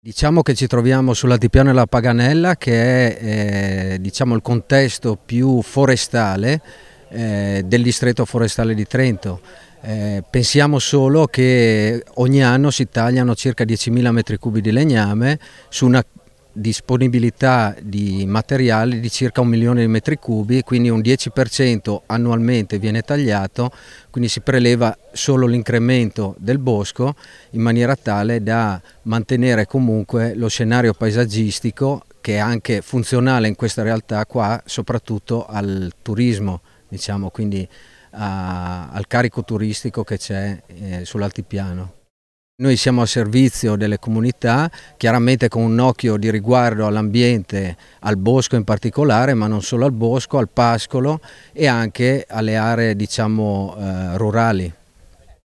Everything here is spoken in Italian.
Diciamo che ci troviamo sull'altipiano della Paganella, che è diciamo, il contesto più forestale del distretto forestale di Trento. Pensiamo solo che ogni anno si tagliano circa 10.000 metri cubi di legname su una disponibilità di materiali di circa 1 milione di metri cubi, quindi un 10% annualmente viene tagliato, quindi si preleva solo l'incremento del bosco in maniera tale da mantenere comunque lo scenario paesaggistico, che è anche funzionale in questa realtà qua, soprattutto al turismo, diciamo, quindi al carico turistico che c'è sull'altipiano. Noi siamo a servizio delle comunità, chiaramente con un occhio di riguardo all'ambiente, al bosco in particolare, ma non solo al bosco, al pascolo e anche alle aree, diciamo, rurali.